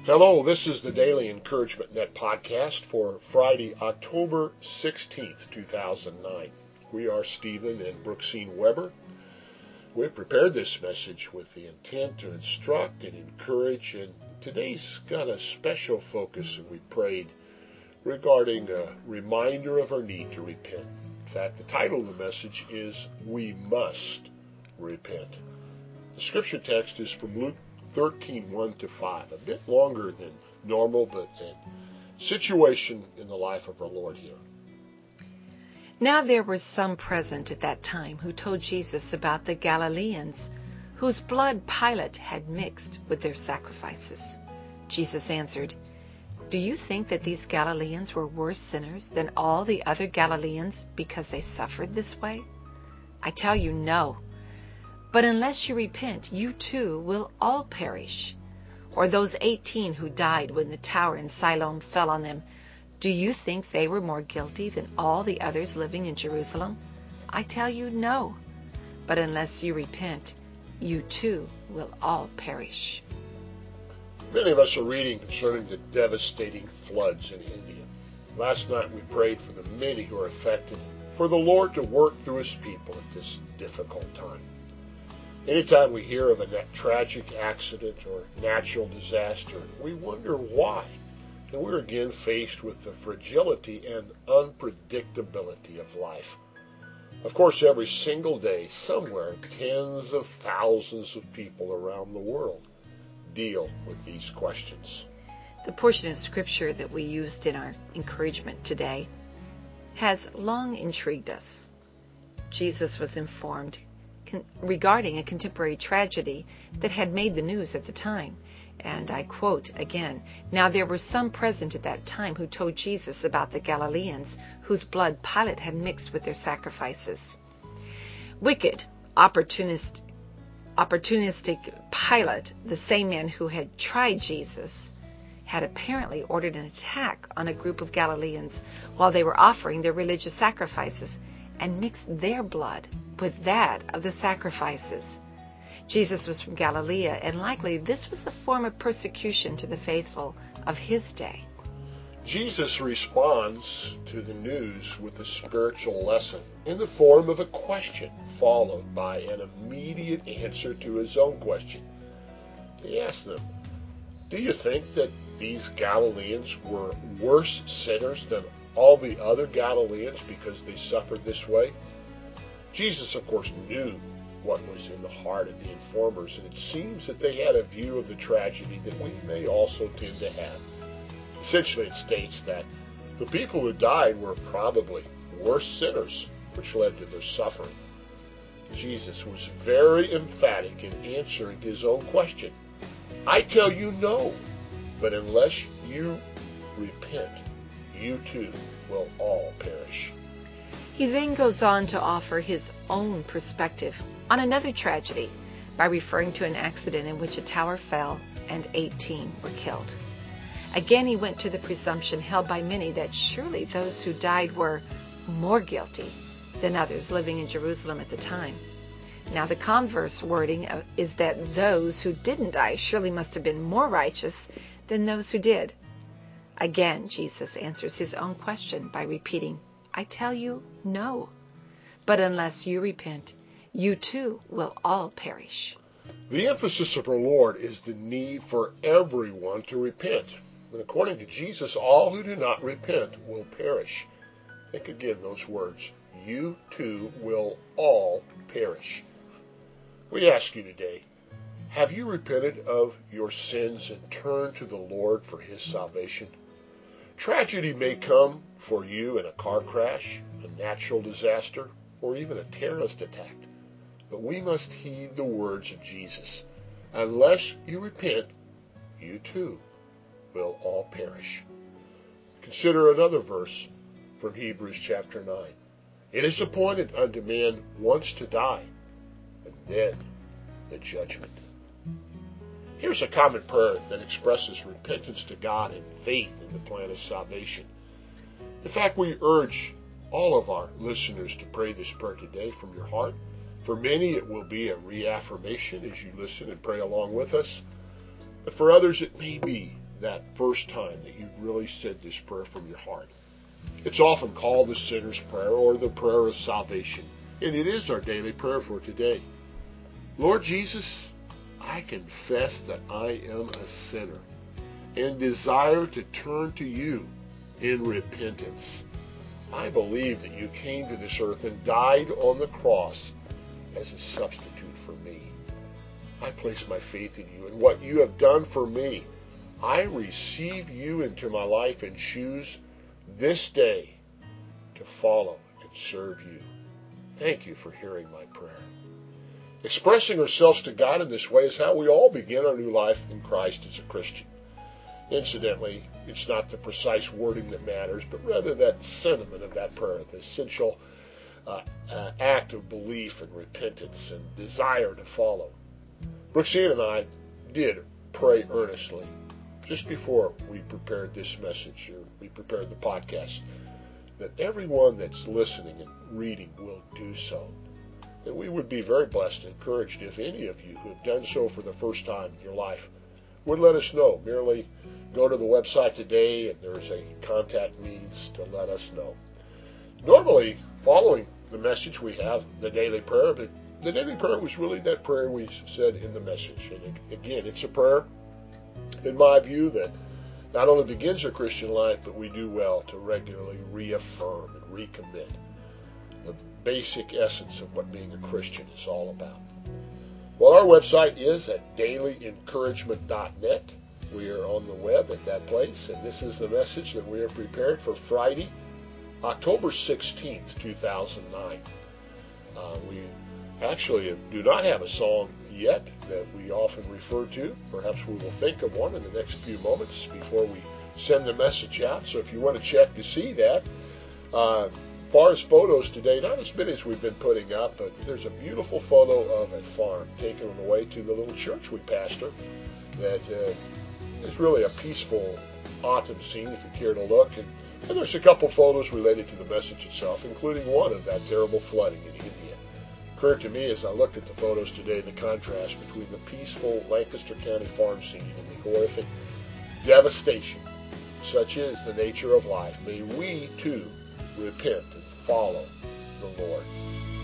Hello, this is the Daily Encouragement Net podcast for Friday, October 16th, 2009. We are Stephen and Brooksine Weber. We've prepared this message with the intent to instruct and encourage, and today's got a special focus, and we prayed regarding a reminder of our need to repent. In fact, the title of the message is We Must Repent. The scripture text is from Luke 13:1-5, a bit longer than normal, but a situation in the life of our Lord here. Now there were some present at that time who told Jesus about the Galileans, whose blood Pilate had mixed with their sacrifices. Jesus answered, "Do you think that these Galileans were worse sinners than all the other Galileans because they suffered this way? I tell you, no. But unless you repent, you too will all perish. Or those 18 who died when the tower in Siloam fell on them, do you think they were more guilty than all the others living in Jerusalem? I tell you, no. But unless you repent, you too will all perish." Many of us are reading concerning the devastating floods in India. Last night we prayed for the many who are affected, for the Lord to work through His people at this difficult time. Anytime we hear of a tragic accident or natural disaster, we wonder why. And we're again faced with the fragility and unpredictability of life. Of course, every single day, somewhere, tens of thousands of people around the world deal with these questions. The portion of Scripture that we used in our encouragement today has long intrigued us. Jesus was informed regarding a contemporary tragedy that had made the news at the time. And I quote again, "Now there were some present at that time who told Jesus about the Galileans, whose blood Pilate had mixed with their sacrifices." Wicked, opportunistic Pilate, the same man who had tried Jesus, had apparently ordered an attack on a group of Galileans while they were offering their religious sacrifices and mixed their blood with that of the sacrifices. Jesus was from Galilee, and likely this was a form of persecution to the faithful of his day. Jesus responds to the news with a spiritual lesson in the form of a question, followed by an immediate answer to his own question. He asked them, "Do you think that these Galileans were worse sinners than all the other Galileans because they suffered this way?" Jesus, of course, knew what was in the heart of the informers, and it seems that they had a view of the tragedy that we may also tend to have. Essentially, it states that the people who died were probably worse sinners, which led to their suffering. Jesus was very emphatic in answering his own question. "I tell you, no, but unless you repent, you too will all perish." He then goes on to offer his own perspective on another tragedy by referring to an accident in which a tower fell and 18 were killed. Again, he went to the presumption held by many that surely those who died were more guilty than others living in Jerusalem at the time. Now, the converse wording is that those who didn't die surely must have been more righteous than those who did. Again, Jesus answers his own question by repeating, "I tell you, no. But unless you repent, you too will all perish." The emphasis of our Lord is the need for everyone to repent. And according to Jesus, all who do not repent will perish. Think again those words. You too will all perish. We ask you today, have you repented of your sins and turned to the Lord for His salvation? Tragedy may come for you in a car crash, a natural disaster, or even a terrorist attack. But we must heed the words of Jesus. Unless you repent, you too will all perish. Consider another verse from Hebrews chapter 9. It is appointed unto man once to die, and then the judgment. Here's a common prayer that expresses repentance to God and faith in the plan of salvation. In fact, we urge all of our listeners to pray this prayer today from your heart. For many, it will be a reaffirmation as you listen and pray along with us. But for others, it may be that first time that you really said this prayer from your heart. It's often called the sinner's prayer or the prayer of salvation, and it is our daily prayer for today. Lord Jesus, I confess that I am a sinner and desire to turn to you in repentance. I believe that you came to this earth and died on the cross as a substitute for me. I place my faith in you and what you have done for me. I receive you into my life and choose this day to follow and serve you. Thank you for hearing my prayer. Expressing ourselves to God in this way is how we all begin our new life in Christ as a Christian. Incidentally, it's not the precise wording that matters, but rather that sentiment of that prayer, the essential act of belief and repentance and desire to follow. Brooksine and I did pray earnestly just before we prepared this message, or we prepared the podcast, that everyone that's listening and reading will do so. And we would be very blessed and encouraged if any of you who have done so for the first time in your life would let us know. Merely go to the website today and there's a contact means to let us know. Normally, following the message, we have the daily prayer, but the daily prayer was really that prayer we said in the message. And again, it's a prayer, in my view, that not only begins our Christian life, but we do well to regularly reaffirm and recommit the basic essence of what being a Christian is all about. Well, our website is at dailyencouragement.net. We are on the web at that place, and this is the message that we are prepared for Friday, October 16th, 2009. We actually do not have a song yet that we often refer to. Perhaps we will think of one in the next few moments before we send the message out. So if you want to check to see that. As far as photos today, not as many as we've been putting up, but there's a beautiful photo of a farm taken on the way to the little church we pastor that is really a peaceful autumn scene if you care to look. And there's a couple photos related to the message itself, including one of that terrible flooding in India. It occurred to me as I looked at the photos today the contrast between the peaceful Lancaster County farm scene and the horrific devastation. Such is the nature of life. May we, too, repent and follow the Lord.